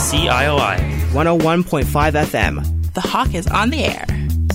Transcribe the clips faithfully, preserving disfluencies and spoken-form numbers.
C I O I one oh one point five F M. The Hawk is on the air.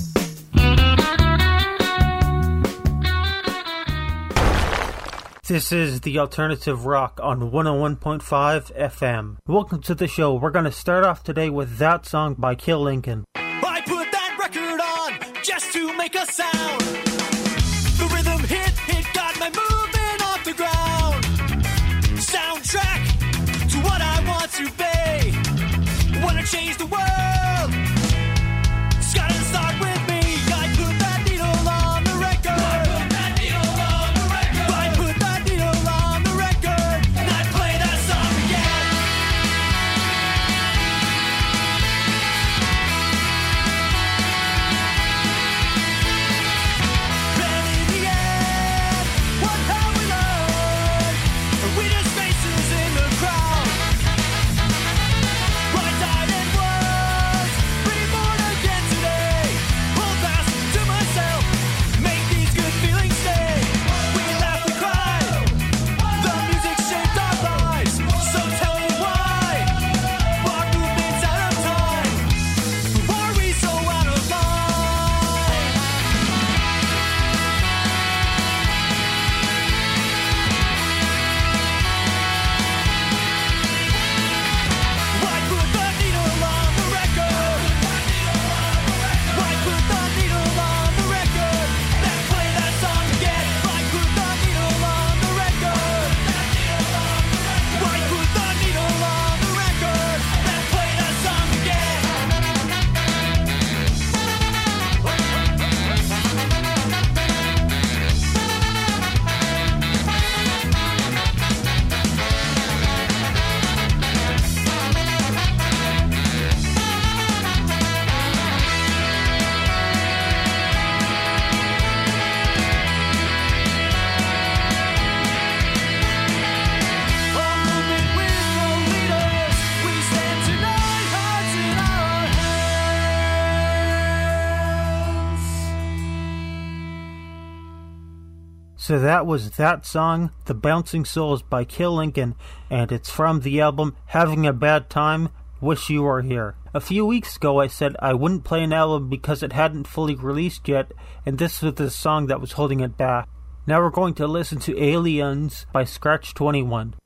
This is the Alternative Rock on one oh one point five F M. Welcome to the show. We're going to start off today with That Song by Kill Lincoln. I put that record on just to make a sound. The rhythm hit, it got my movement off the ground. Soundtrack to what I want to be. Wanna change the world. It's gotta start with me. I put that needle on the record. I put that needle on the record. I put that needle on the record. And I play that song again. And in the end, what have we learned? We just faces in the crowd. Bright-eyed and was reborn again today. Hold fast to myself, make these good feelings stay. We laugh, we cry, the music shaped our lives. So tell me why, our movement's out of time. Why are we so out of line? Why put the needle on the record? Why put the needle on the record? Let's play that song again. Why put the needle on the record? Why put the needle on the record? Let's play that song again. Our movement with no leaders. We stand tonight, hearts in our hands. So that was That Song, The Bouncing Souls by Kill Lincoln, and it's from the album Having a Bad Time, Wish You Were Here. A few weeks ago I said I wouldn't play an album because it hadn't fully released yet, and this was the song that was holding it back. Now we're going to listen to Aliens by Scratch twenty-one.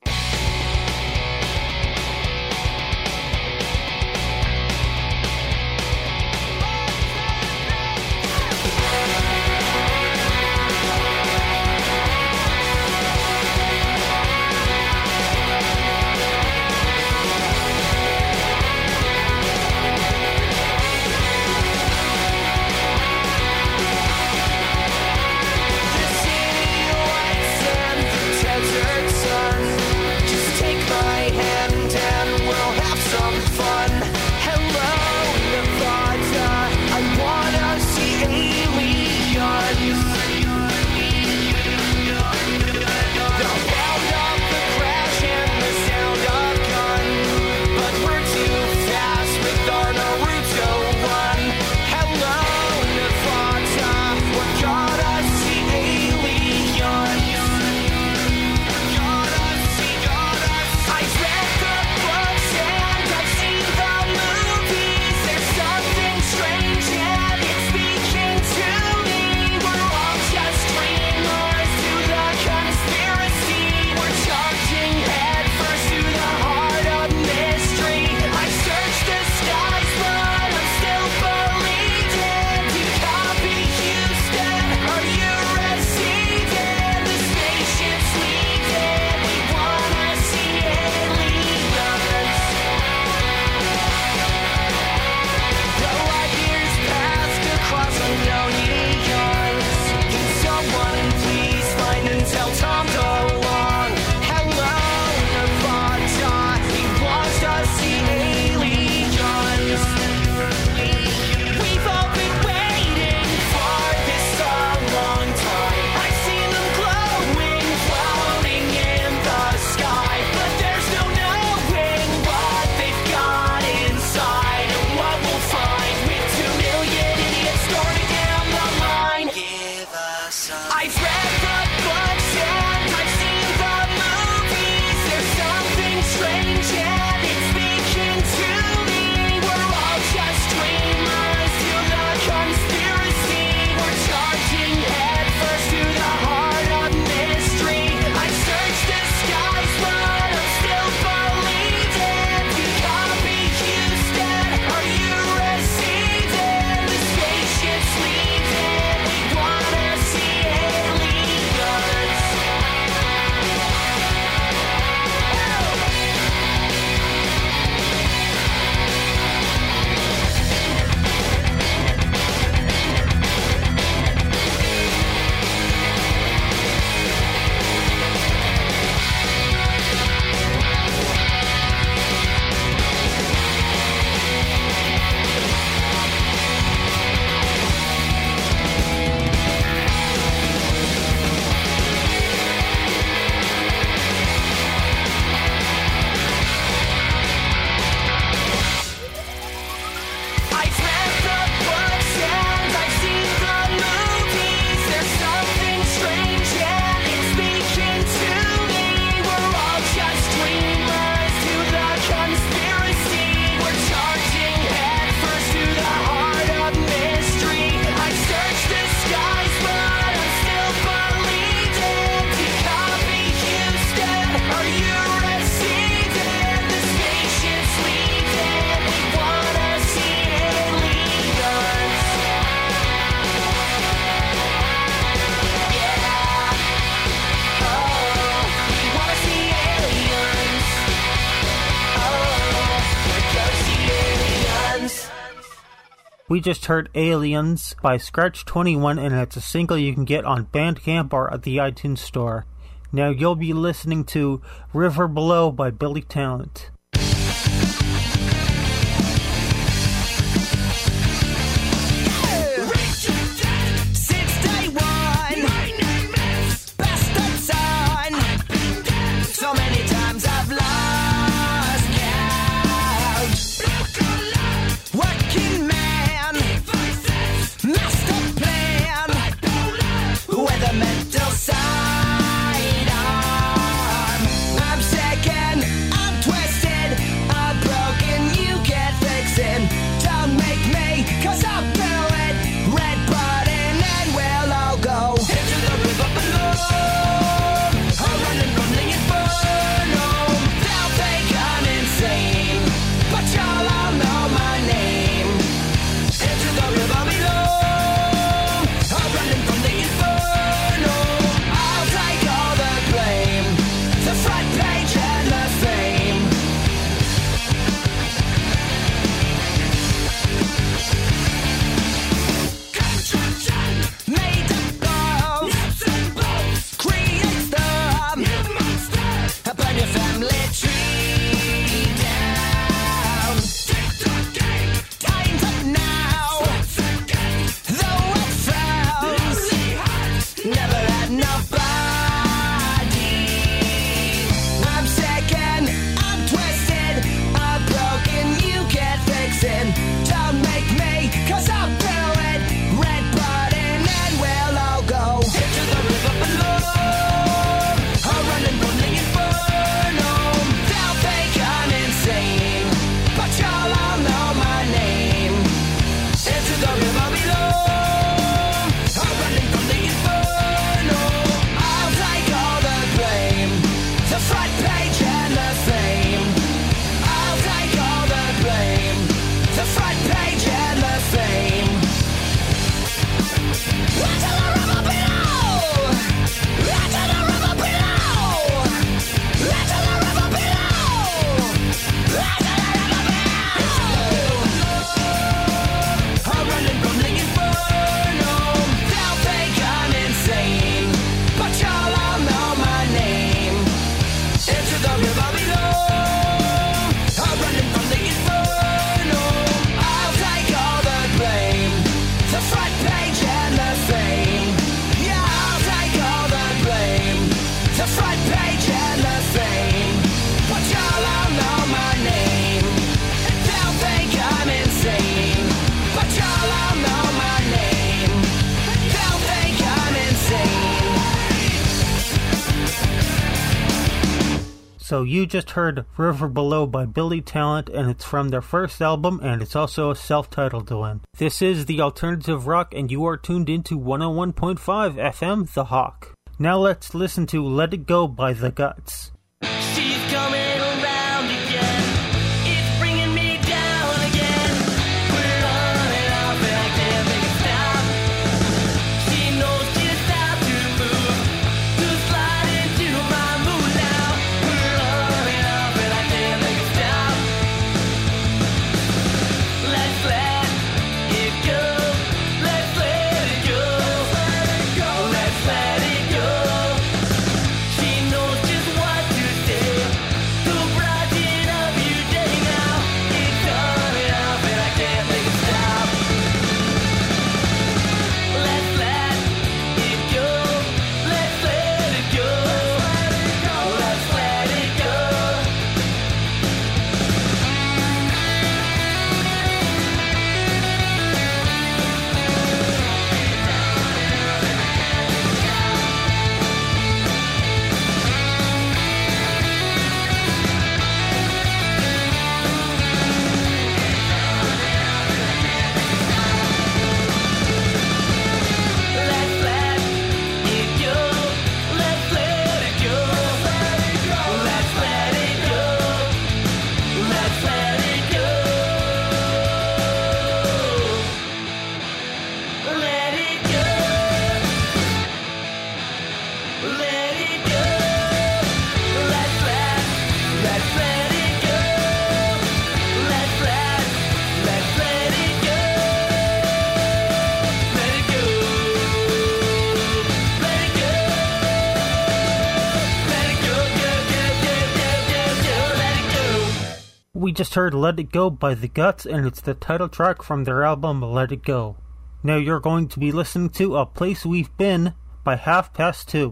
The city lights and the desert sun. We just heard Aliens by Scratch twenty-one, and it's a single you can get on Bandcamp or at the iTunes Store. Now you'll be listening to River Below by Billy Talent. So you just heard River Below by Billy Talent, and it's from their first album, and it's also a self-titled one. This is The Alternative Rock, and you are tuned into one oh one point five F M, The Hawk. Now let's listen to Let It Go by The Guts. She's coming around again. It's bringing me down again. Put it on and off and I can't make it stop. She knows just how to move, to slide into my mood now. Put it on and off and I can't make it stop. Let's let it go. Let's let it go. Let's let it go. Let's let it go. She knows just what to We just heard Let It Go by The Guts, and it's the title track from their album Let It Go. Now you're going to be listening to A Place We've Been by Half Past Two.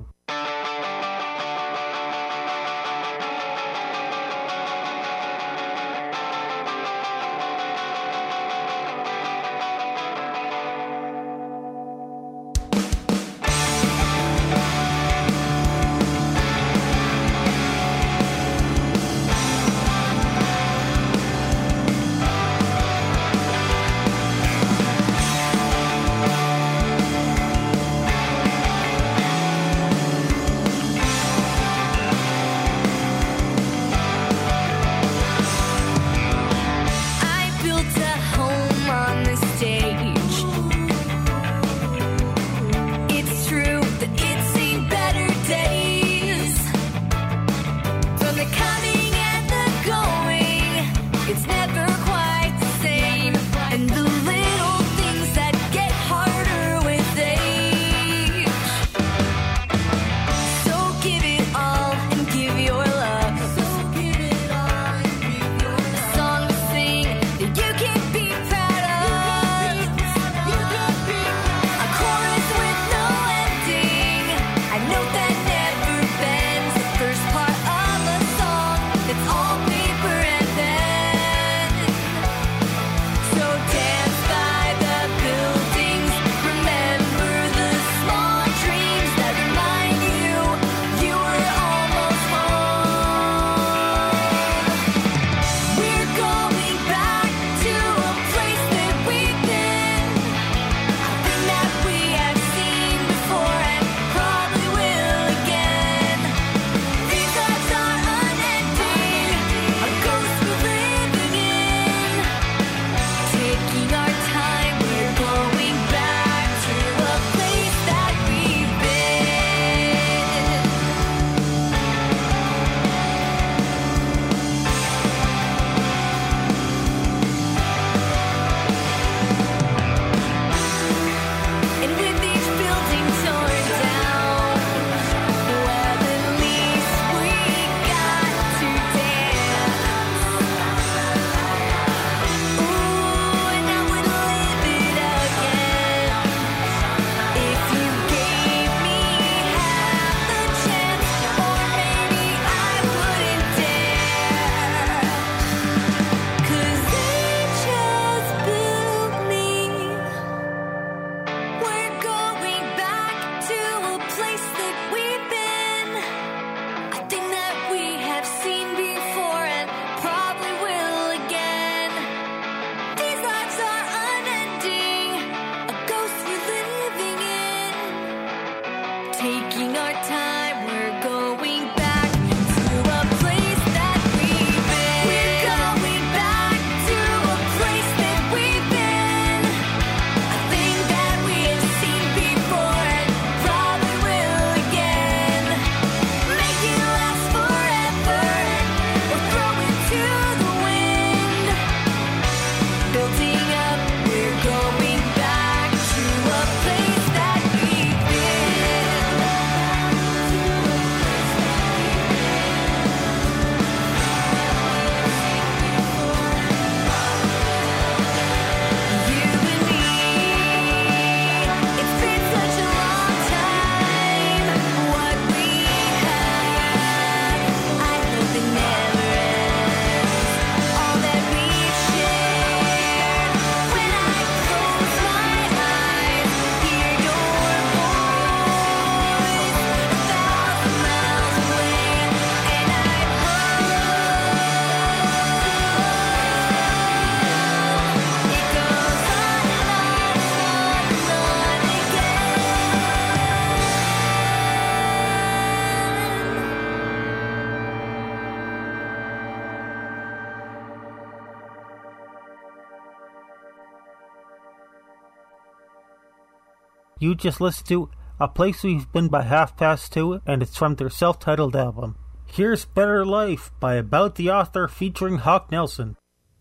You just listened to A Place We've Been by Half Past Two, and it's from their self-titled album. Here's Better Life by About the Author featuring Hawk Nelson.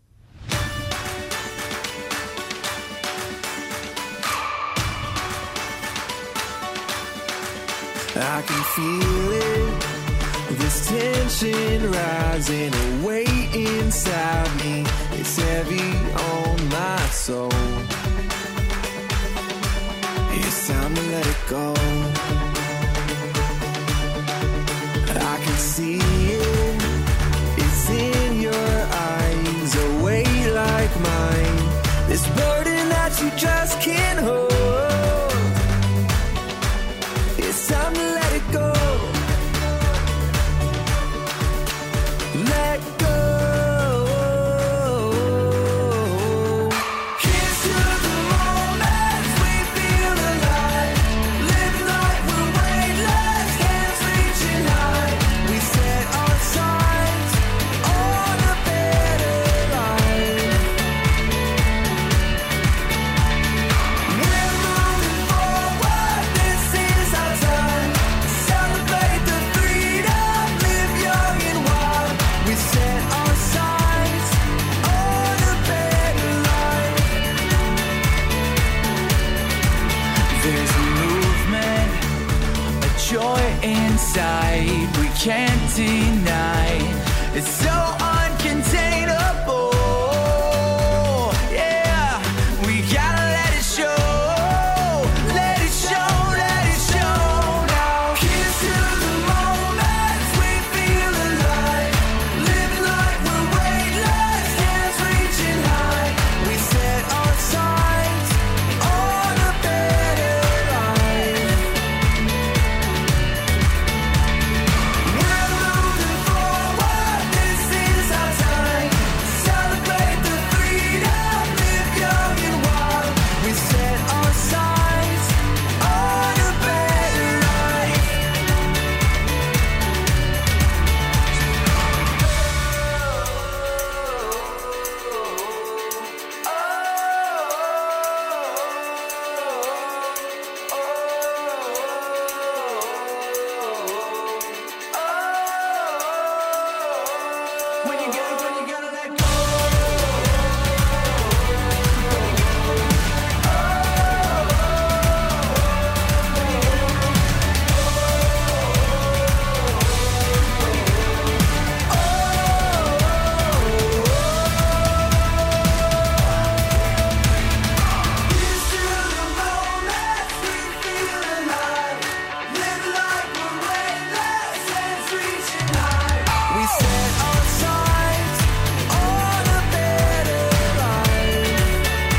I can feel it, this tension rising away inside time to let it go. I can see it, it's in your eyes, a weight like mine, this burden that you just can't hold. It's time to let it go. Let go. Here's to the moments we feel alive, living like we're weightless, hands reaching high. We set our sights on a better life. We're moving forward, this is our time. Celebrate the freedom, live young and wild. We set our sights on a better life. There's a movement, a joy inside we can't deny. It's so uncontainable. Yeah, we gotta let it show. Let it show, let it show now. Here's to the moments we feel alive, living like we're weightless, hands reaching high. We set our sights on a better life. We're moving forward, this is our time. Celebrate the freedom, live young and wild. We set our sights on a better life. When you gotta, when you gotta let go. Here's to the moments we feel alive, live like we're weightless, hands reaching high. We set our sights on a better life.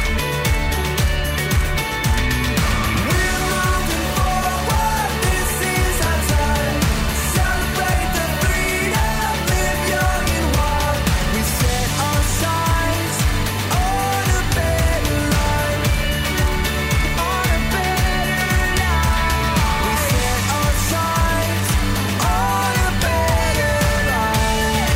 We're moving forward, this is our time. Celebrate the freedom, live young and wild. We set our sights on a better life. On a better life. We set our sights on a better life.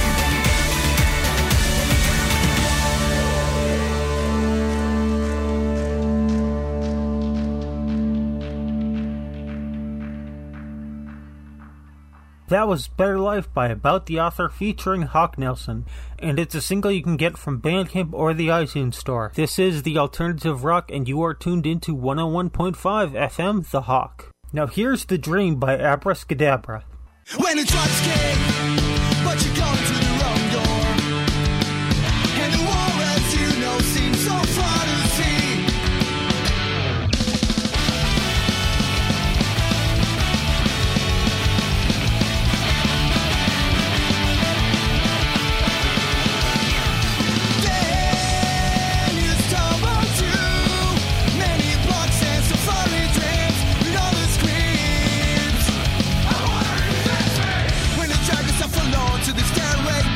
That was Better Life by About the Author featuring Hawk Nelson, and it's a single you can get from Bandcamp or the iTunes Store. This is the Alternative Rock, and you are tuned into one oh one point five F M, The Hawk. Now here's The Dream by Abracadabra. When the trucks came, but you're going to the wrong door. And the war, as you know, seems so far to see. Then you stumble through many blocks and safari dreams with all the screams. I wanna be this way. When the drivers are forlorn to the stairway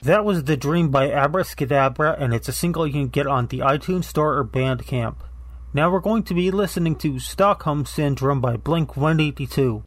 That was The Dream by Abracadabra, and it's a single you can get on the iTunes Store or Bandcamp. Now we're going to be listening to Stockholm Syndrome by Blink one eighty-two.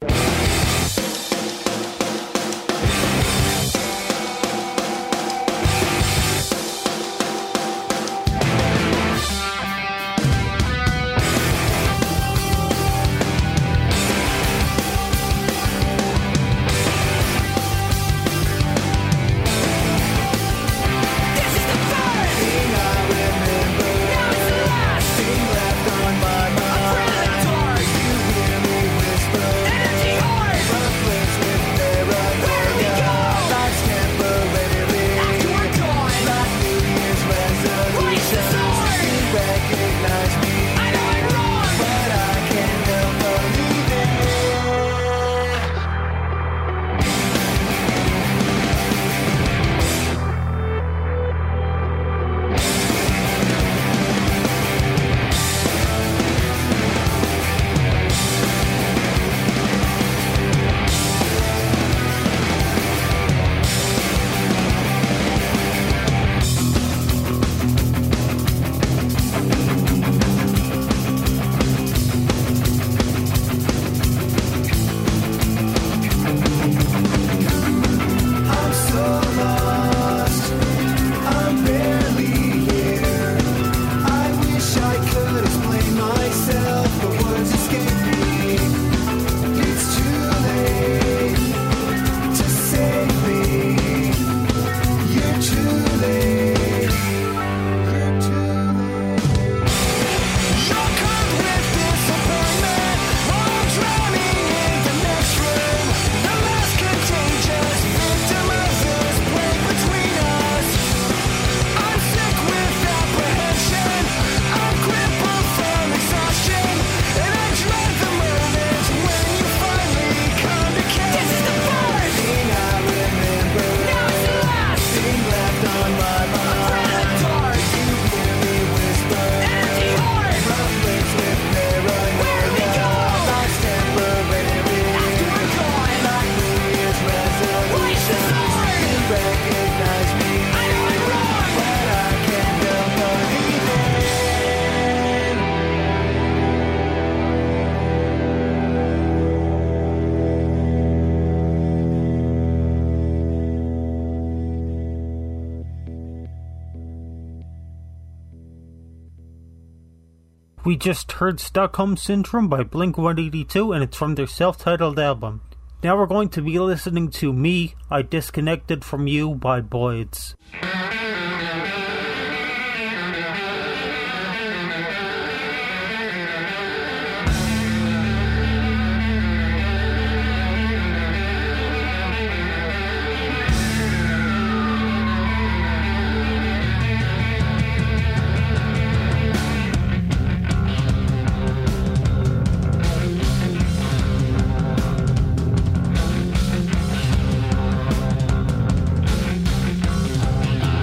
We just heard Stockholm Syndrome by Blink one eighty-two, and it's from their self-titled album. Now we're going to be listening to Me, I Disconnected From You by Boyds. Thank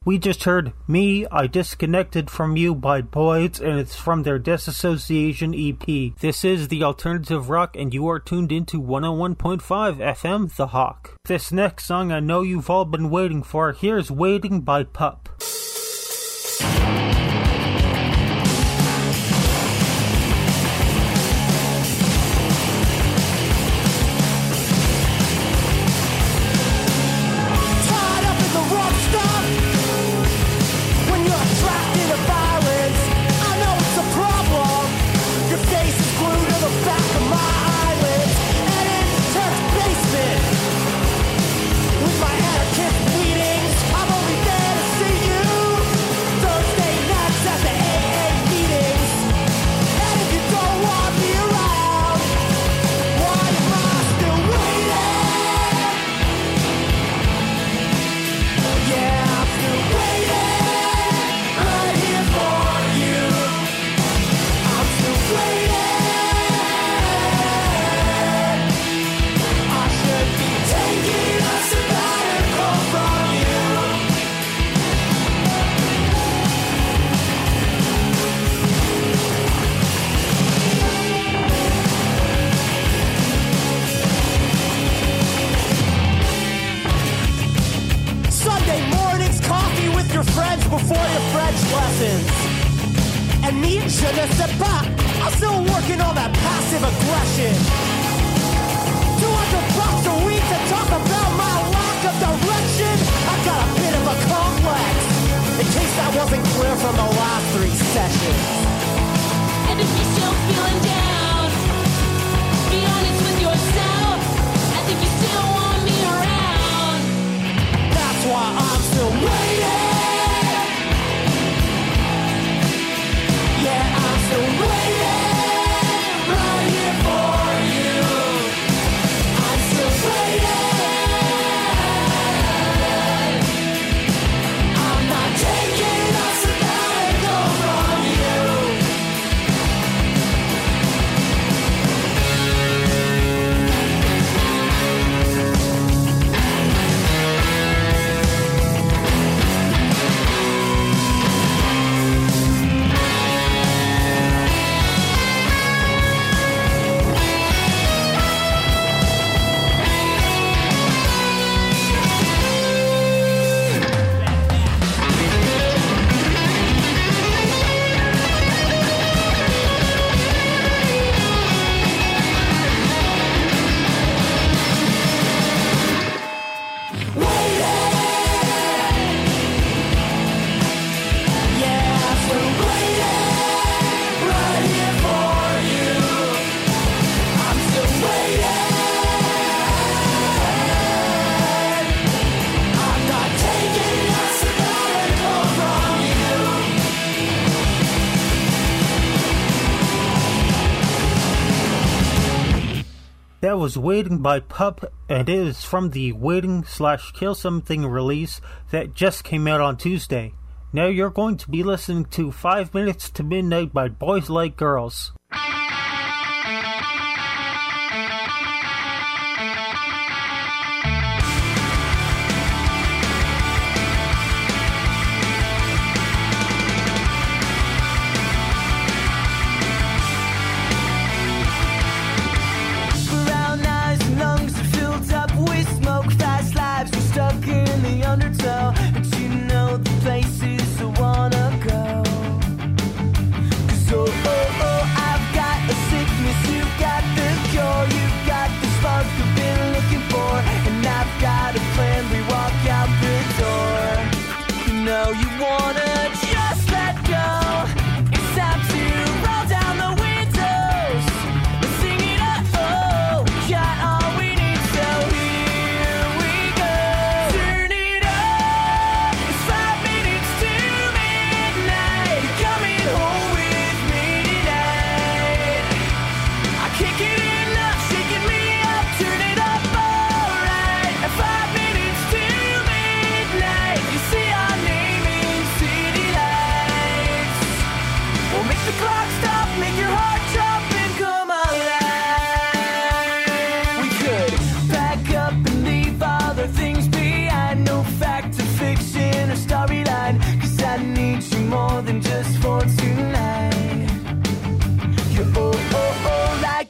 We just heard Me, I Disconnected From You by Boyds, and it's from their Disassociation E P. This is the Alternative Rock, and you are tuned into one oh one point five F M, The Hawk. This next song I know you've all been waiting for. Here's Waiting by Pup. That was Waiting by Pup, and it is from the Waiting slash Kill Something release that just came out on Tuesday. Now you're going to be listening to Five Minutes to Midnight by Boys Like Girls. Undertow, but you know the places I wanna go. 'Cause oh, oh, oh, I've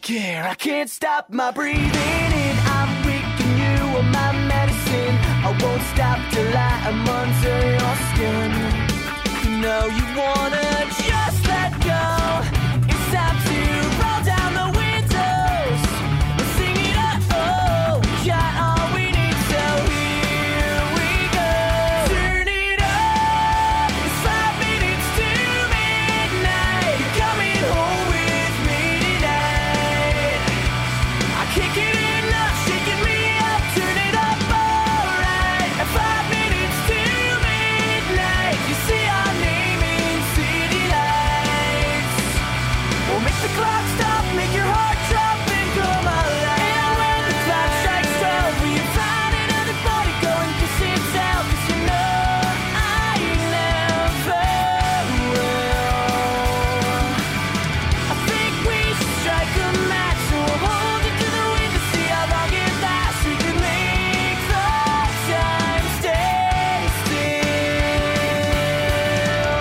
care. I can't stop my breathing in. I'm weak and you are my medicine. I won't stop till I am under your skin. You know you wanna just let go. It's time to roll down the windows and sing it up. Oh, we got all we need, so here we go. Turn it up. It's five minutes to midnight. You're coming home with me tonight. I can't get enough, shaking me up. Turn it up, alright. At five minutes to midnight, you see our name in city lights. We'll make the clock stop, make your heart drop and come alive. And when the clock strikes twelve, will you find another body going kiss itself? 'Cause you know I never will. I think we should strike a match, so we'll hold it to the wind to see how long it lasts. We can make the time stay still.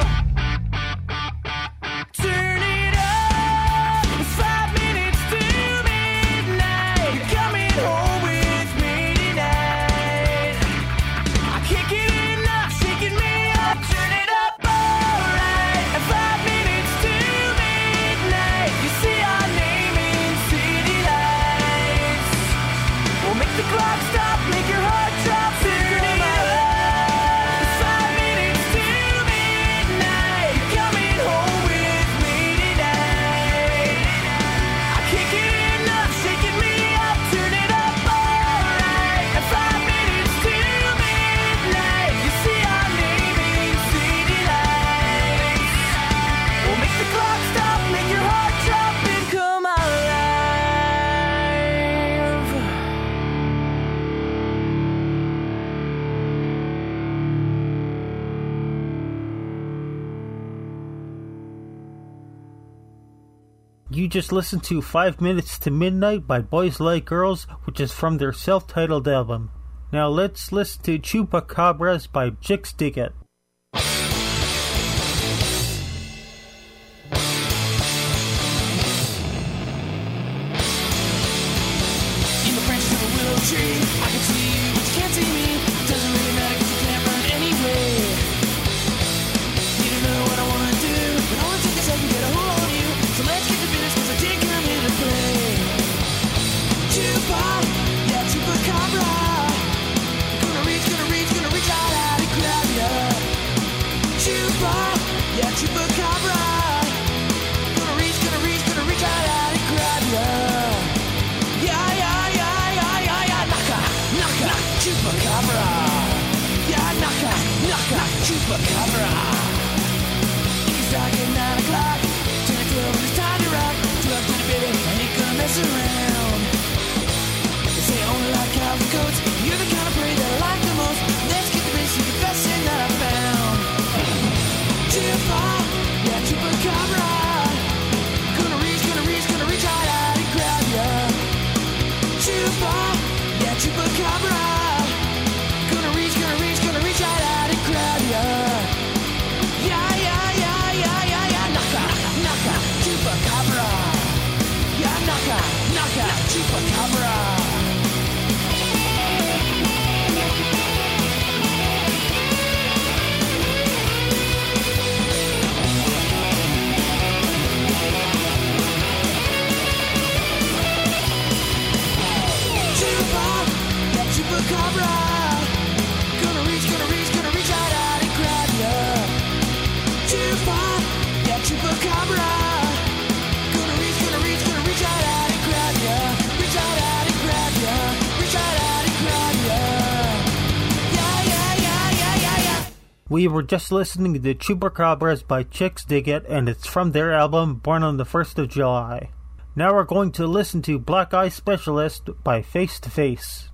Turn it up. It's five minutes to midnight. You're coming home with me tonight. I can't get enough, shaking me up. Turn it up, alright. At five minutes to midnight, you see our name in city lights. We'll make the clock stop, make your heart drop. Turn it up. It's five minutes to midnight. You're coming home with me tonight. I can't get enough, shaking me up. Turn it up, alright. At five minutes to midnight, you see our name in city lights. We'll make the clock stop, make your heart drop and come alive. You just listened to Five Minutes to Midnight by Boys Like Girls, which is from their self-titled album. Now let's listen to Chupacabras by Chicks Dig It. In the branches of a willow tree, I can see you, but you can't see me. Doesn't really matter 'cause you can't run anyway. You don't know what I wanna do, but I wanna take a second, get a hold on you. So let's get to business 'cause I didn't come here to play. Chupa, yeah, chupacabra. Gonna reach, gonna reach, gonna reach out, out and grab ya. Chupa, yeah, chupacabra. Gonna reach, gonna reach, gonna reach out, out and grab ya. Yeah, yeah, yeah, yeah, yeah, yeah, naka, naka, chupacabra. Yeah, naka, naka, chupacabra. It's dark at nine o'clock, ten to twelve, and it's time to rock. twelve to the baby, I ain't gonna mess around. They say I only like cows and goats, you're the kind of prey that I like the most. Let's get the base, you're the best thing that I found. Chupa, yeah, chupacabra. Gonna reach, gonna reach, gonna reach out, out and grab ya. Chupa, yeah, chupacabra. Gonna reach, gonna reach, gonna reach out, out and grab ya. Yeah, yeah, yeah, yeah, yeah, yeah, naka, naka, chupacabra. Yeah, naka, naka, chupacabra. Chupa, yeah, chupacabra. Gonna reach, gonna reach, gonna reach out, out and grab ya. Chupa, yeah, chupacabra. Gonna reach, gonna reach, gonna reach out, out and grab ya. Reach out, out and grab ya. Reach out, out and grab ya. Yeah, yeah, yeah, yeah, yeah, yeah. We were just listening to Chupacabras by Chicks Dig It, and it's from their album Born on the first of July. Now we're going to listen to Black Eye Specialist by Face to Face.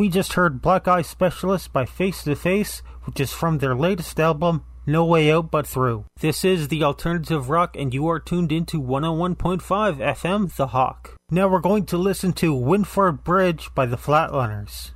We just heard Black Eye Specialist by Face to Face, which is from their latest album, No Way Out But Through. This is the Alternative Rock, and you are tuned into one oh one point five F M, The Hawk. Now we're going to listen to Winford Bridge by the Flatliners.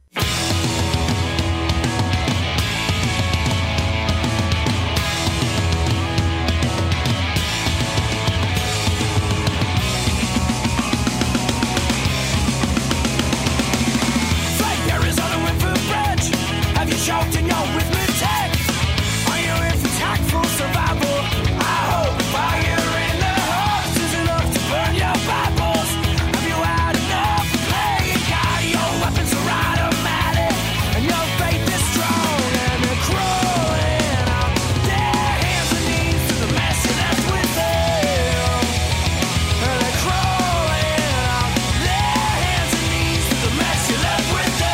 Choked in your arithmetic. Are you in for tactful survival? I hope fire in the hearts is enough to burn your Bibles. Have you had enough of playing God? Your weapons are automatic, and your faith is strong, and they're crawling out their hands and knees to the mess you left with them. And they're crawling out their hands and knees to the mess you left with them.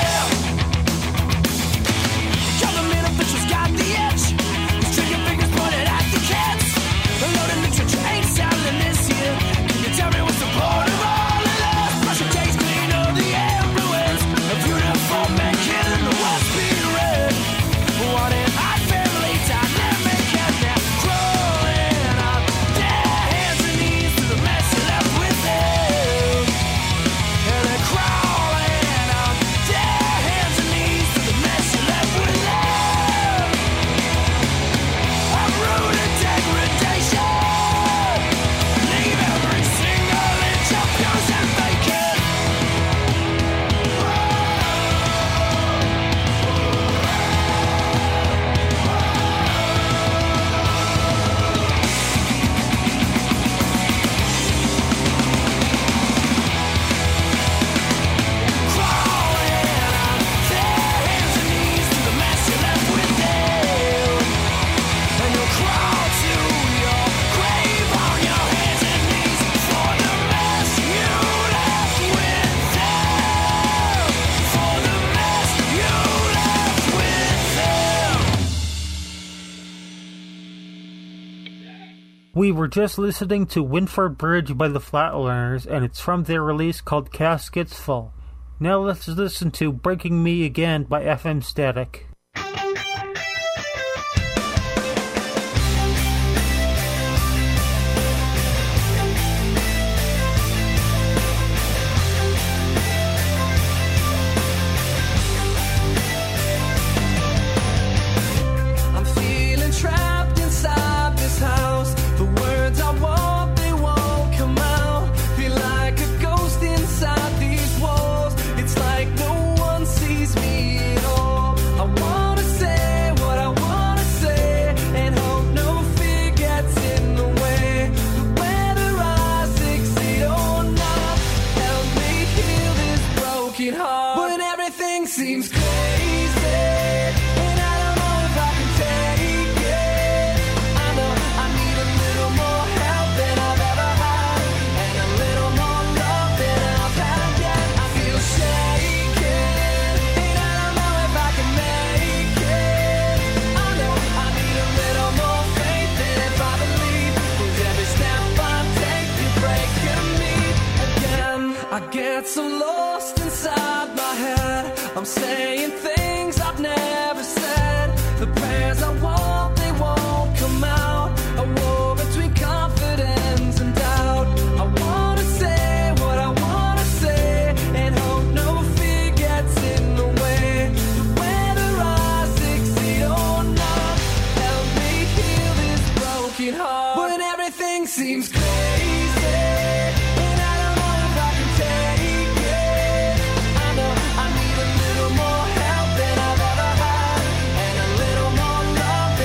Officials got the itch. His trigger fingers pointed at the kids. The loaded literature ain't sounding this year. Can you tell me what's the point of all of this? Brush your taste clean of the influence of uniform men killing the world spirit. What an odd family dynamic, and they're crawling out their hands and knees to the mess you left with them. And they're crawling out their hands and knees to the mess you left with them. We were just listening to Winford Bridge by the Flatliners, and it's from their release called Caskets Full. Now let's listen to Breaking Me Again by F M Static. I'm feeling trapped inside this house. The words I want, they won't come out. Feel like a ghost inside these walls. It's like no one sees me at all. I wanna say what I wanna say, and hope no fear gets in the way. But whether I succeed or not, help me heal this broken heart. When everything seems crazy, and I don't know if I can take it. I know I need a little more help than I've ever had, and a little more love than I've had yet. I feel shaken, and I don't know if I can make it. I know I need a little more faith than if I believe. 'Cause every step I take, you're breaking me again. I get so lost inside my head. I'm saying things I've never said. The prayers I want, they won't come out. A war between confidence and doubt. I wanna say what I wanna say, and hope no fear gets in the way. But whether I succeed or not, help me heal this broken heart. When everything seems crazy, and I don't know if I can take it. I know I need a little more help than I've ever had, and a little more love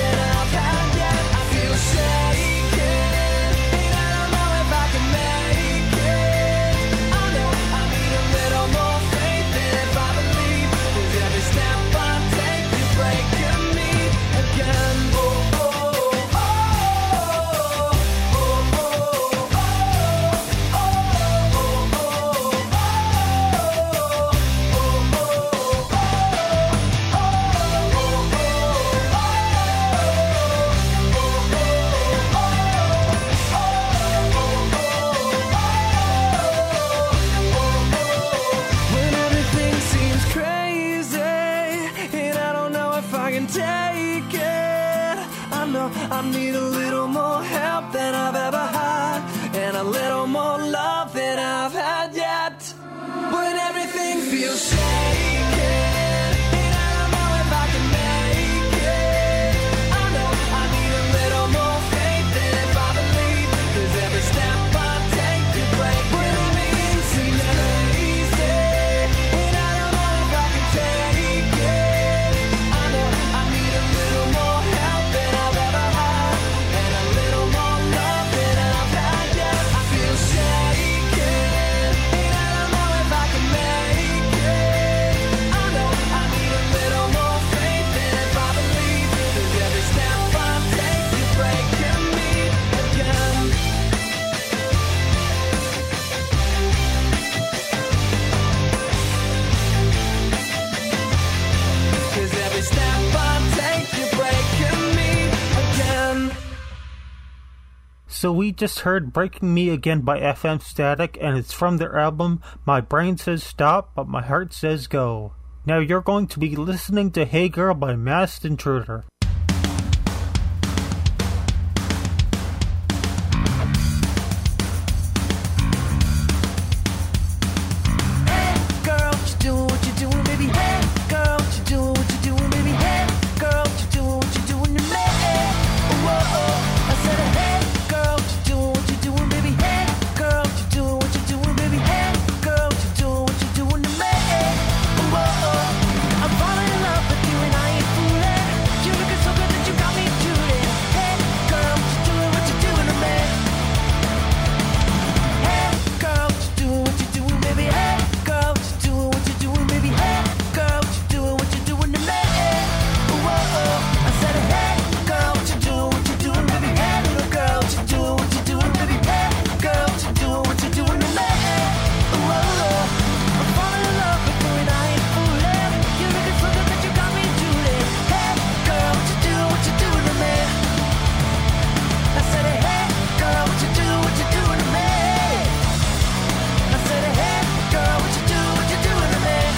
little more love than I've had yet. When everything feels shaken, and I don't know if I can make it. I know I need a little more faith than if I believe. 'Cause every step I take to break when everything seems crazy, and I don't know if I can take it. I know I need a little more help than I've ever had, and a little more love than I've had yet. I feel shaken, and I don't know if I can make it. I know I need a little more faith than if I believe. 'Cause every step I take is breaking me again. 'Cause every step I take, you're breaking me again. So we just heard Breaking Me Again by F M Static, and it's from their album My Brain Says Stop, But My Heart Says Go. Now you're going to be listening to Hey Girl by Masked Intruder. Hey girl, what you doing, what you doing, baby? Hey girl, what you doing, what you doing, baby? Hey girl, what you doing, what you doing to me? Whoa, I said, hey girl, what you doing, what you doing, baby? Hey girl, what you doing, what you doing, baby? Hey girl, what you doing, what you doing to me? Whoa, I'm falling in love with you and I ain't fooling. You looking so good that you got me drooling. Hey girl, what you doing, what you doing to me? Hey girl, what you doing, what you doing, baby? Hey girl, what you doing, what you doing, baby? Hey girl, what you doing, what you doing to me? Whoa, I said, hey girl, what you doing, what you doing, baby? Hey little girl, what you doing, what you doing, baby? Hey girl, what you doing, what you doing to me? Whoa, I'm falling in love with you and I ain't fooling. You looking so good that you got me drooling. Hey girl, what you doing, what you doing to me? I said, hey girl, what you doing, what you doing to me? I said, hey girl, what you doing, what you doing to me?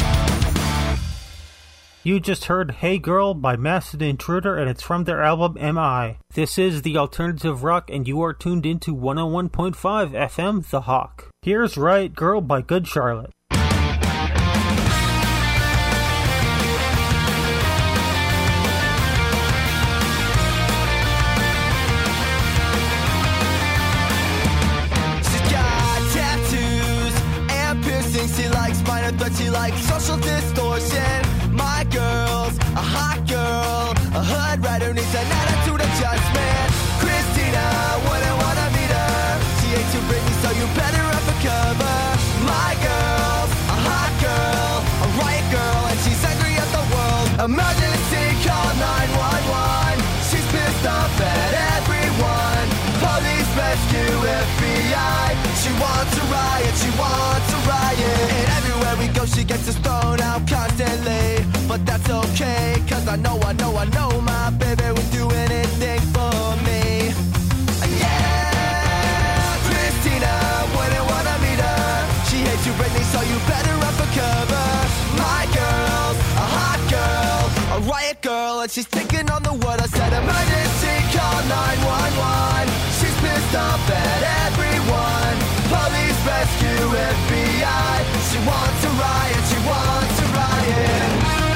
You just heard Hey Girl by Masked Intruder, and it's from their album M I. This is the Alternative Rock, and you are tuned into one oh one point five F M The Hawk. Here's Riot Girl by Good Charlotte. She's got tattoos and piercings. She likes minor threats. She likes social distortion. My girl's a hot girl. A hood rider needs an attitude adjustment. Christina wouldn't wanna meet her. She hates you, Britney, so you better up a cover. My girl's a hot girl, a riot girl, and she's angry at the world. Emergency call nine one one. She's pissed off at everyone. Police, rescue, F B I. She wants a riot, she wants a riot. And everywhere we go, she gets us thrown out constantly. But that's okay, cause I know, I know, I know my baby would do anything for me. Yeah, Christina wouldn't wanna meet her. She hates you, Britney, so you better up a cover. My girl's a hot girl, a riot girl, and she's thinking on the word. I said emergency call nine one one. She's pissed off at everyone. Police, rescue, F B I. She wants a riot, she wants a riot.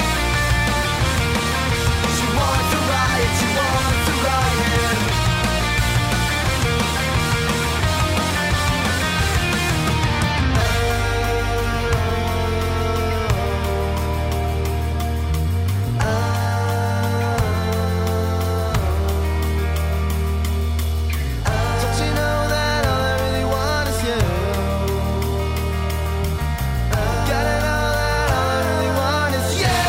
She wants a riot, she wants a riot. Don't you know that all I really want is you? Gotta know that all I really want is you.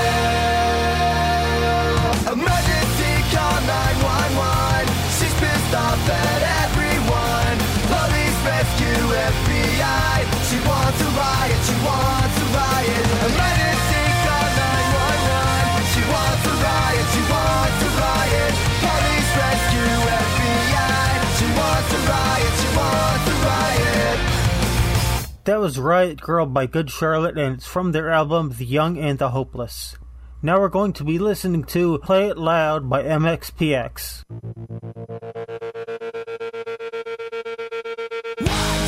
Emergency call nine one one. She's pissed off at everyone. Police, rescue, F B I. She wants a riot, she wants a riot. Emergency call nine one one. She wants a riot, she wants a riot. Police, rescue, F B I. She wants a riot, she wants a riot. That was Riot Girl by Good Charlotte, and it's from their album The Young and the Hopeless. Now we're going to be listening to Play It Loud by M X P X. Why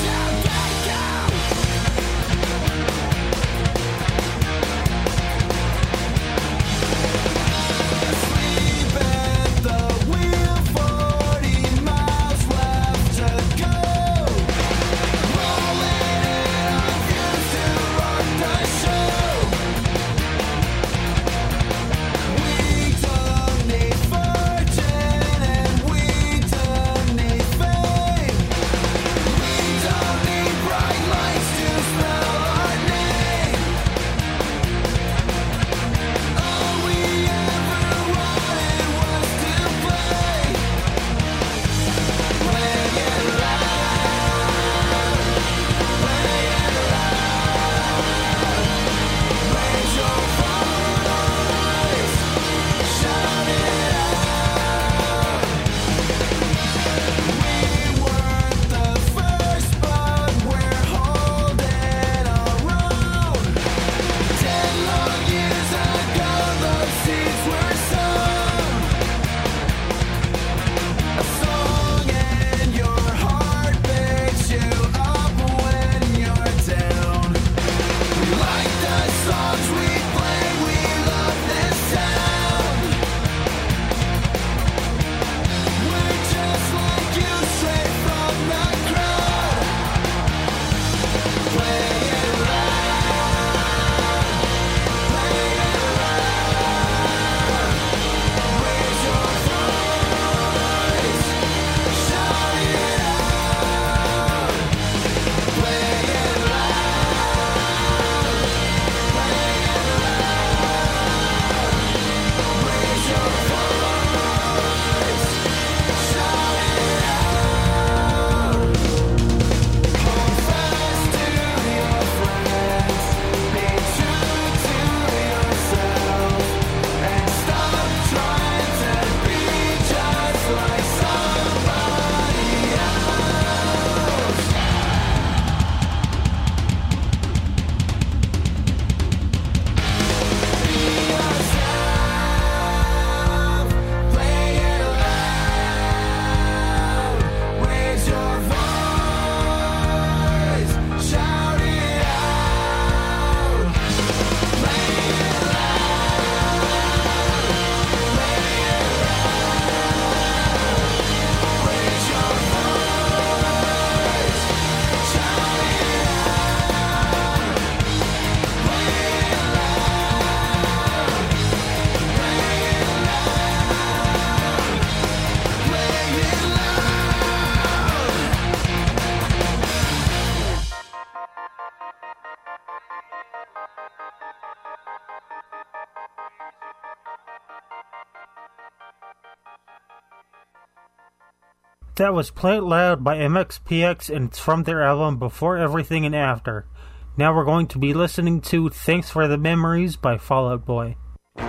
That was Play It Loud by M X P X, and it's from their album Before Everything and After. Now we're going to be listening to Thanks for the Memories by Fall Out Boy.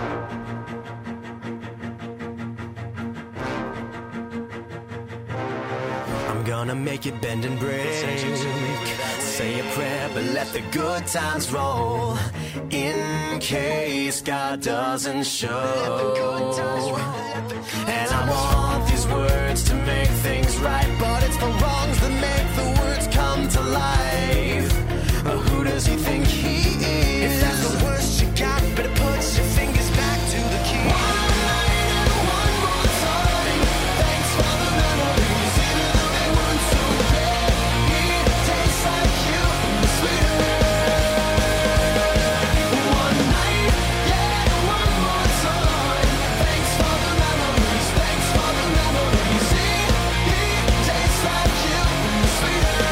I'm gonna make it bend and break. Say a prayer, but let the good times roll. In case God doesn't show. And I want these words to make things right, but it's the wrongs that make the words come to life. But who does he think he is? If that's the worst you got, better put your fingers back to the key. One night and one more time. Thanks for the memories, even though they weren't so great. It tastes like you, the sweeter. One night, yeah, one more time. Thanks for the memories, thanks for the memories. It, it tastes like you, the sweeter.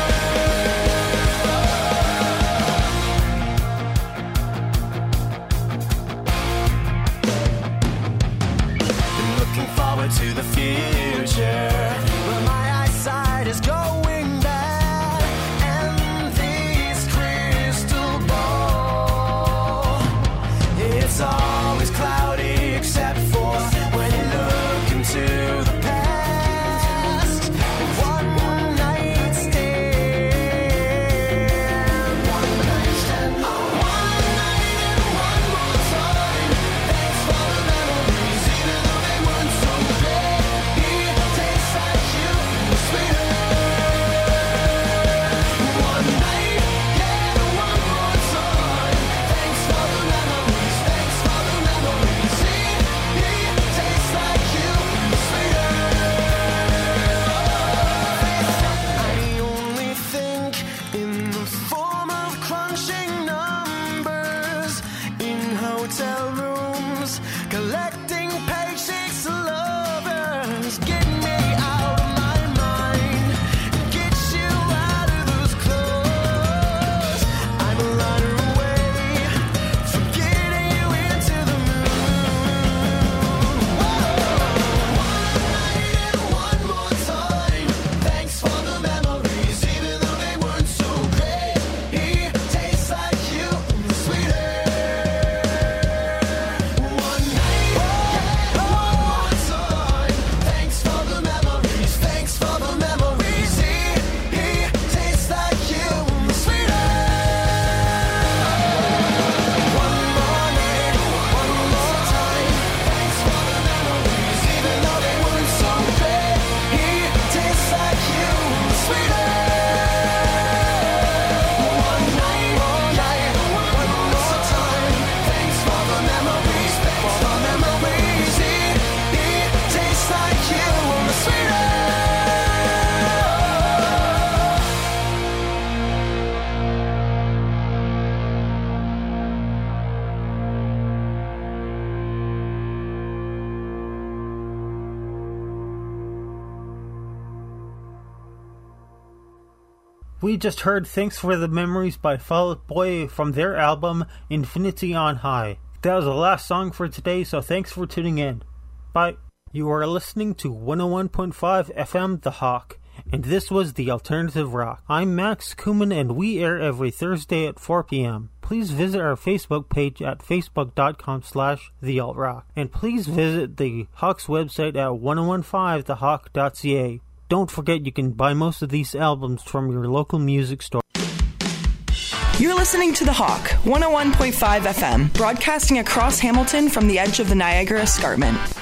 To the future, but my eyesight is going bad, and this crystal ball, it's always cloudy except for when you look into the past. One night stand, one night stand, one night and one more time. Thanks for the memories, even though they weren't so great. It tastes like you, sweeter. One night, yeah, one more time. Thanks for the memories, thanks for the memories. It, it tastes like you, sweeter. I only think in the form of crunching numbers in hotel rooms, collecting paychecks to lovers. Get me out of my mind, get you out of those clothes. I'm a runner away from getting you into the moon. Whoa. One night and one more time. Thanks for the memories, even though they weren't so great. It tastes like you, sweeter. One night, yeah, one more time. Thanks for the memories, thanks for the memories. It, it tastes like you, sweeter. One more night, one more time. Thanks for the memories, even though they weren't so great. It tastes like you, sweeter. One night, one night, one more time. Thanks for the memories, thanks for the memories. It, it tastes like you, sweeter. We just heard Thanks for the Memories by Fall Out Boy from their album Infinity on High. That was the last song for today, so thanks for tuning in. Bye. You are listening to one oh one point five F M The Hawk, and this was The Alternative Rock. I'm Max Kuman, and we air every Thursday at four p.m. Please visit our Facebook page at facebook.com slash thealtrock, and please visit the Hawk's website at ten fifteen the hawk dot c a. Don't forget you can buy most of these albums from your local music store. You're listening to The Hawk, one oh one point five F M, broadcasting across Hamilton from the edge of the Niagara Escarpment.